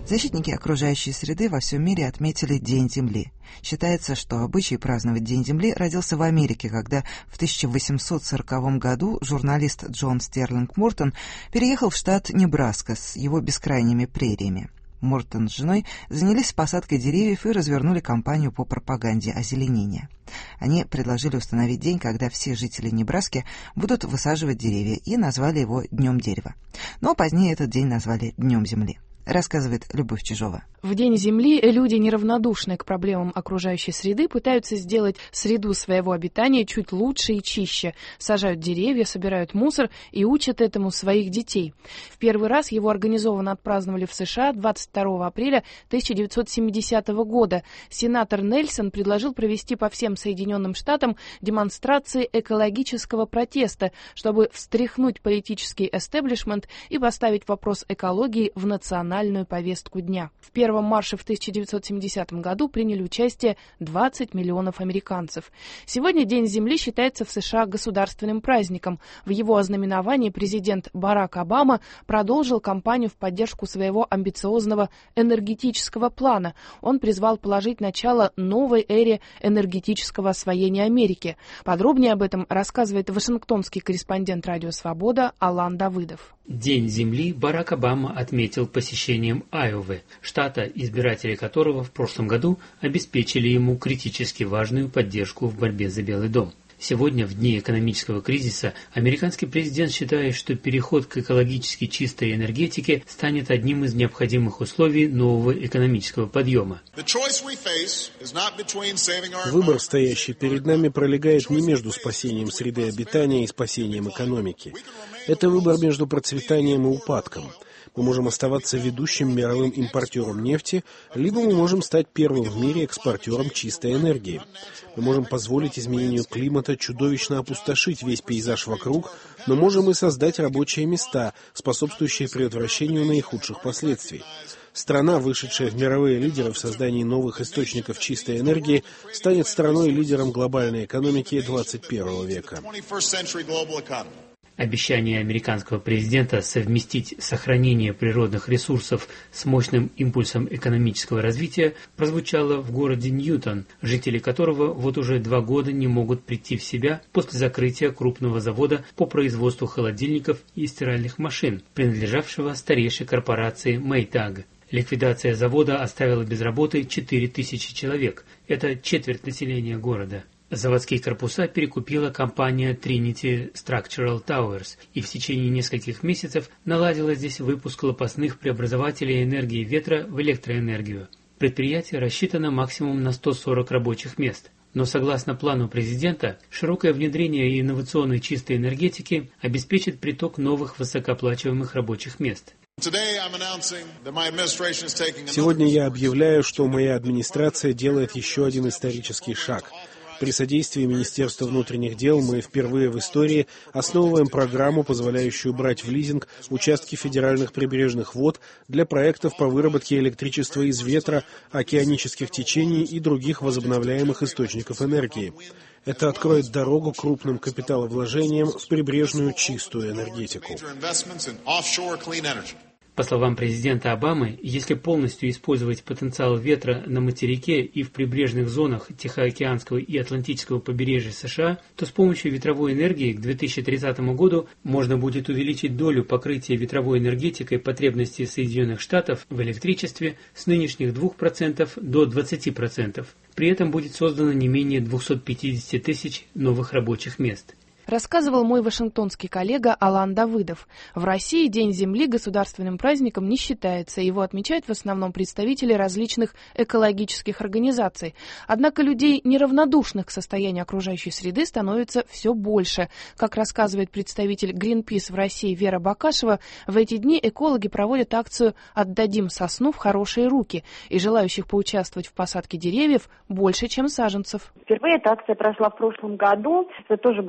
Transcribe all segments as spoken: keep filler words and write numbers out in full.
Защитники окружающей среды во всем мире отметили День Земли. Считается, что обычай праздновать День Земли родился в Америке, когда в тысяча восемьсот сороковом году журналист Джон Стерлинг Мортон переехал в штат Небраска с его бескрайними прериями. Мортон с женой занялись посадкой деревьев и развернули кампанию по пропаганде озеленения. Они предложили установить день, когда все жители Небраски будут высаживать деревья, и назвали его Днем дерева. Но позднее этот день назвали Днем Земли. Рассказывает Любовь Чижова. В День Земли люди, неравнодушные к проблемам окружающей среды, пытаются сделать среду своего обитания чуть лучше и чище. Сажают деревья, собирают мусор и учат этому своих детей. В первый раз его организованно отпраздновали в США двадцать второго апреля тысяча девятьсот семидесятого года. Сенатор Нельсон предложил провести по всем Соединенным Штатам демонстрации экологического протеста, чтобы встряхнуть политический эстеблишмент и поставить вопрос экологии в национальную повестку дня. В первом марше в тысяча девятьсот семидесятом году приняли участие двадцать миллионов американцев. Сегодня День Земли считается в США государственным праздником. В его ознаменовании президент Барак Обама продолжил кампанию в поддержку своего амбициозного энергетического плана. Он призвал положить начало новой эре энергетического освоения Америки. Подробнее об этом рассказывает вашингтонский корреспондент «Радио Свобода» Алан Давыдов. День Земли Барак Обама отметил посещением Айовы, штата, избиратели которого в прошлом году обеспечили ему критически важную поддержку в борьбе за Белый дом. Сегодня, в дни экономического кризиса, американский президент считает, что переход к экологически чистой энергетике станет одним из необходимых условий нового экономического подъема. Выбор, стоящий перед нами, пролегает не между спасением среды обитания и спасением экономики. Это выбор между процветанием и упадком. Мы можем оставаться ведущим мировым импортером нефти, либо мы можем стать первым в мире экспортером чистой энергии. Мы можем позволить изменению климата чудовищно опустошить весь пейзаж вокруг, но можем и создать рабочие места, способствующие предотвращению наихудших последствий. Страна, вышедшая в мировые лидеры в создании новых источников чистой энергии, станет страной-лидером глобальной экономики двадцать первого века. Обещание американского президента совместить сохранение природных ресурсов с мощным импульсом экономического развития прозвучало в городе Ньютон, жители которого вот уже два года не могут прийти в себя после закрытия крупного завода по производству холодильников и стиральных машин, принадлежавшего старейшей корпорации Maytag. Ликвидация завода оставила без работы четыре тысячи человек. Это четверть населения города. Заводские корпуса перекупила компания Trinity Structural Towers и в течение нескольких месяцев наладила здесь выпуск лопастных преобразователей энергии ветра в электроэнергию. Предприятие рассчитано максимум на сто сорок рабочих мест. Но согласно плану президента, широкое внедрение инновационной чистой энергетики обеспечит приток новых высокооплачиваемых рабочих мест. Сегодня я объявляю, что моя администрация делает еще один исторический шаг. При содействии Министерства внутренних дел мы впервые в истории основываем программу, позволяющую брать в лизинг участки федеральных прибрежных вод для проектов по выработке электричества из ветра, океанических течений и других возобновляемых источников энергии. Это откроет дорогу крупным капиталовложениям в прибрежную чистую энергетику. По словам президента Обамы, если полностью использовать потенциал ветра на материке и в прибрежных зонах Тихоокеанского и Атлантического побережья США, то с помощью ветровой энергии к две тысячи тридцатому году можно будет увеличить долю покрытия ветровой энергетикой потребностей Соединенных Штатов в электричестве с нынешних двух процентов до двадцати процентов. При этом будет создано не менее двухсот пятидесяти тысяч новых рабочих мест. Рассказывал мой вашингтонский коллега Алан Давыдов. В России День Земли государственным праздником не считается. Его отмечают в основном представители различных экологических организаций. Однако людей, неравнодушных к состоянию окружающей среды, становится все больше. Как рассказывает представитель Greenpeace в России Вера Бакашева, в эти дни экологи проводят акцию «Отдадим сосну в хорошие руки», и желающих поучаствовать в посадке деревьев больше, чем саженцев. Впервые эта акция прошла в прошлом году. Это тоже был конец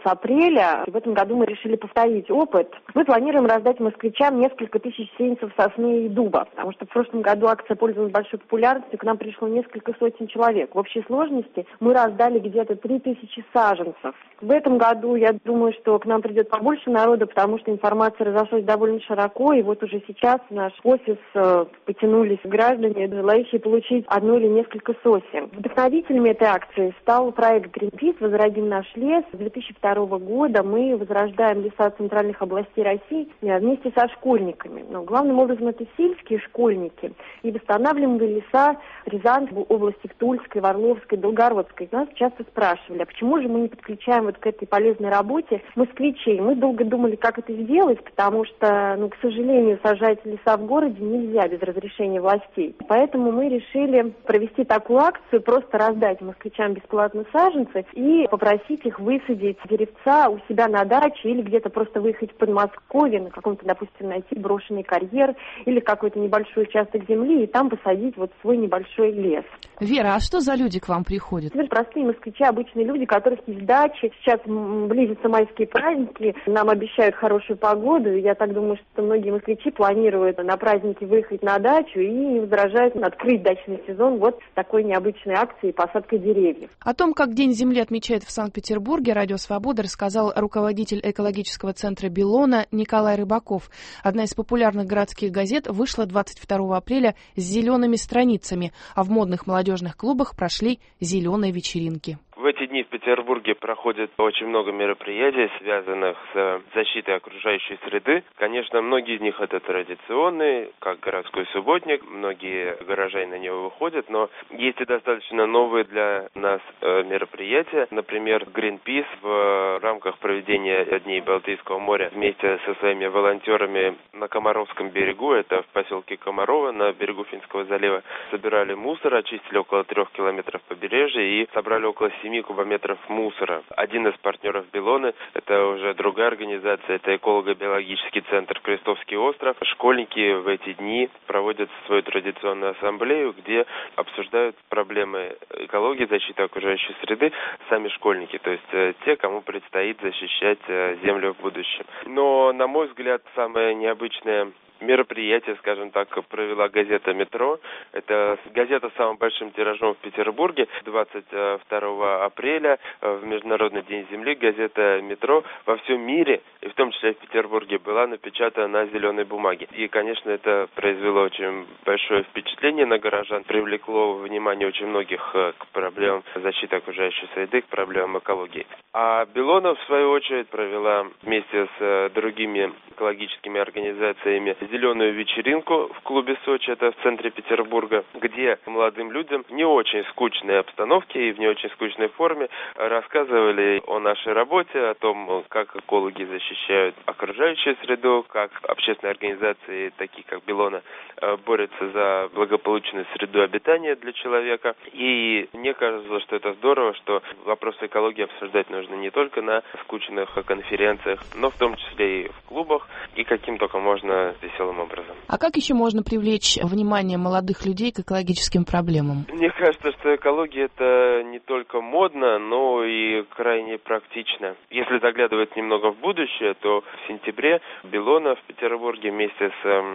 апреля. В этом году мы решили повторить опыт. Мы планируем раздать москвичам несколько тысяч сеянцев сосны и дуба, потому что в прошлом году акция пользовалась большой популярностью, к нам пришло несколько сотен человек. В общей сложности мы раздали где-то три тысячи саженцев. В этом году, я думаю, что к нам придет побольше народа, потому что информация разошлась довольно широко, и вот уже сейчас в наш офис э, потянулись граждане, желающие получить одно или несколько сосен. Вдохновителями этой акции стал проект Greenpeace «Возродим наш лес». С две тысячи второго года мы возрождаем леса центральных областей России вместе со школьниками. Но главным образом это сельские школьники. И восстанавливаем леса Рязанской области, Тульской, Орловской, Белгородской. Нас часто спрашивали, а почему же мы не подключаем вот к этой полезной работе москвичей? Мы долго думали, как это сделать, потому что, ну, к сожалению, сажать леса в городе нельзя без разрешения властей. Поэтому мы решили провести такую акцию, просто раздать москвичам бесплатно саженцы и попросить их высадить деревца у себя на даче или где-то просто выехать в Подмосковье, на каком-то, допустим, найти брошенный карьер или какой-то небольшой участок земли и там посадить вот свой небольшой лес. Вера, а что за люди к вам приходят? Теперь простые москвичи, обычные люди, у которых есть дачи. Сейчас близятся майские праздники, нам обещают хорошую погоду. Я так думаю, что многие москвичи планируют на праздники выехать на дачу и не возражают открыть дачный сезон вот такой необычной акцией посадкой деревьев. О том, как День Земли отмечают в Санкт-Петербурге, Радио Свобода рассказал руководитель экологического центра «Белона» Николай Рыбаков. Одна из популярных городских газет вышла двадцать второго апреля с зелеными страницами, а в модных молодежных клубах прошли зеленые вечеринки. В эти дни в Петербурге проходит очень много мероприятий, связанных с защитой окружающей среды. Конечно, многие из них это традиционные, как городской субботник, многие горожане на него выходят, но есть и достаточно новые для нас мероприятия. Например, Greenpeace в рамках проведения Дней Балтийского моря вместе со своими волонтерами на Комаровском берегу, это в поселке Комарово на берегу Финского залива, собирали мусор, очистили около трех километров побережья и собрали около семи кубометров мусора. Один из партнеров Белоны, это уже другая организация, это эколого-биологический центр «Крестовский остров». Школьники в эти дни проводят свою традиционную ассамблею, где обсуждают проблемы экологии, защиты окружающей среды сами школьники, то есть те, кому предстоит защищать землю в будущем. Но, на мой взгляд, самое необычное мероприятие, скажем так, провела газета «Метро». Это газета с самым большим тиражом в Петербурге. двадцать второго апреля, в Международный день Земли, газета «Метро» во всем мире, и в том числе в Петербурге, была напечатана на зеленой бумаге. И, конечно, это произвело очень большое впечатление на горожан, привлекло внимание очень многих к проблемам защиты окружающей среды, к проблемам экологии. А Белона, в свою очередь, провела вместе с другими экологическими организациями зеленую вечеринку в клубе «Сочи», это в центре Петербурга, где молодым людям в не очень скучной обстановке и в не очень скучной форме рассказывали о нашей работе, о том, как экологи защищают окружающую среду, как общественные организации, такие как Белона, борются за благополучную среду обитания для человека. И мне кажется, что это здорово, что вопросы экологии обсуждать нужно не только на скучных конференциях, но в том числе и в клубах, и каким только можно веселым образом. А как еще можно привлечь внимание молодых людей к экологическим проблемам? Мне кажется, что экология это не только модно, но и крайне практично. Если заглядывать немного в будущее, то в сентябре Белона в Петербурге вместе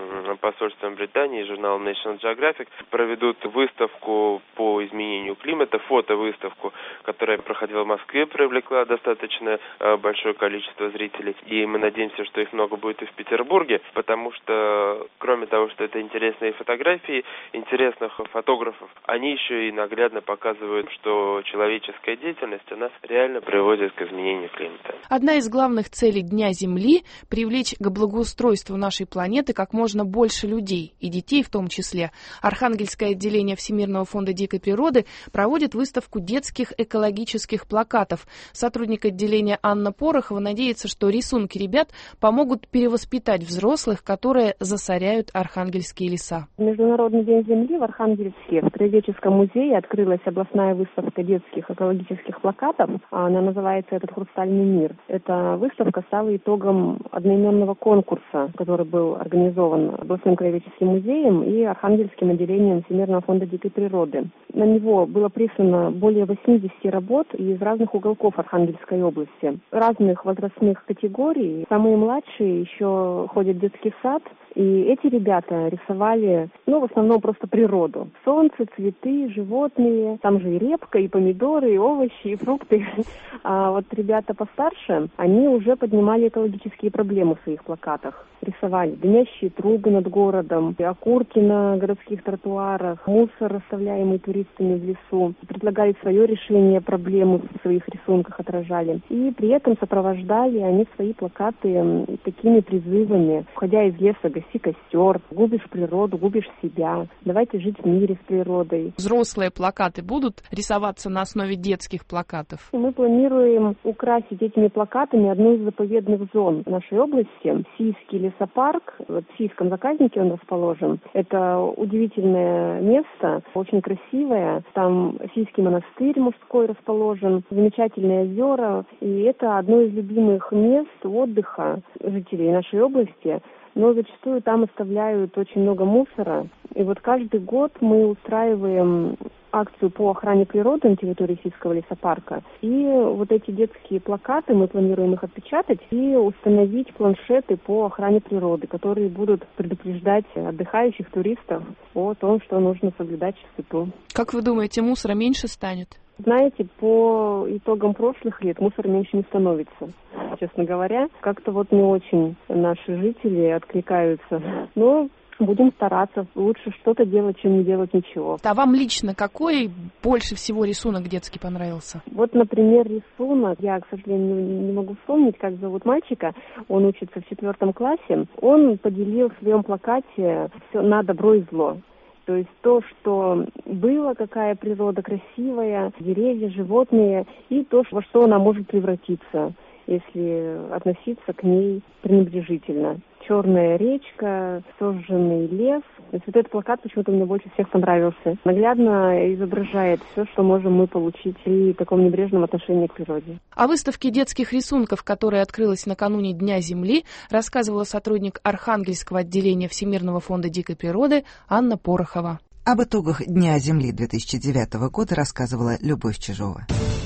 с посольством Британии и журналом National Geographic проведут выставку по изменению климата, фотовыставку, которая проходила в Москве, привлекла достаточно большое количество зрителей. И мы надеемся, что их много будет и в Петербурге, потому что, кроме того, что это интересные фотографии интересных фотографов, они еще и наглядно показывают, что человеческая деятельность, она реально приводит к изменению климата. Одна из главных целей Дня Земли – привлечь к благоустройству нашей планеты как можно больше людей, и детей в том числе. Архангельское отделение Всемирного фонда дикой природы проводит выставку детских экологических плакатов. Сотрудник отделения Анна Порохова надеется, что рисунки ребят помогут перевоспитать взрослых, которые которые засоряют архангельские леса. В Международный день Земли в Архангельске в Краеведческом музее открылась областная выставка детских экологических плакатов. Она называется «Этот хрустальный мир». Эта выставка стала итогом одноименного конкурса, который был организован областным краеведческим музеем и Архангельским отделением Всемирного фонда дикой природы. На него было прислано более восьмидесяти работ из разных уголков Архангельской области, разных возрастных категорий. Самые младшие еще ходят в детский сад, и эти ребята рисовали, ну, в основном просто природу. Солнце, цветы, животные, там же и репка, и помидоры, и овощи, и фрукты. А вот ребята постарше, они уже поднимали экологические проблемы в своих плакатах. Рисовали дымящие трубы над городом, окурки на городских тротуарах, мусор, расставляемый туристами в лесу. Предлагали свое решение проблемы в своих рисунках, отражали. И при этом сопровождали они свои плакаты такими призывами: «Входя из леса, гаси костер, губишь природу, губишь себя, давайте жить в мире с природой». Взрослые плакаты будут рисоваться на основе детских плакатов? Мы планируем украсить этими плакатами одну из заповедных зон нашей области, Сийский лесопарк. Вот в Сийском заказнике он расположен. Это удивительное место, очень красивое. Там Сийский монастырь мужской расположен, замечательные озера. И это одно из любимых мест отдыха жителей нашей области. Но зачастую там оставляют очень много мусора. И вот каждый год мы устраиваем акцию по охране природы на территории Сийского лесопарка. И вот эти детские плакаты, мы планируем их отпечатать и установить планшеты по охране природы, которые будут предупреждать отдыхающих туристов о том, что нужно соблюдать чистоту. Как вы думаете, мусора меньше станет? Знаете, по итогам прошлых лет мусор меньше не становится, честно говоря. Как-то вот не очень наши жители откликаются. Но будем стараться. Лучше что-то делать, чем не делать ничего. А вам лично какой больше всего рисунок детский понравился? Вот, например, рисунок. Я, к сожалению, не могу вспомнить, как зовут мальчика. Он учится в четвертом классе. Он поделил в своем плакате все на добро и зло. То есть то, что было, какая природа красивая, деревья, животные, и то, во что она может превратиться, если относиться к ней пренебрежительно. Черная речка, сожженный лес. То есть вот этот плакат почему-то мне больше всех понравился. Наглядно изображает все, что можем мы получить при таком небрежном отношении к природе. О выставке детских рисунков, которая открылась накануне Дня Земли, рассказывала сотрудник Архангельского отделения Всемирного фонда дикой природы Анна Порохова. Об итогах Дня Земли две тысячи девятого года рассказывала Любовь Чижова.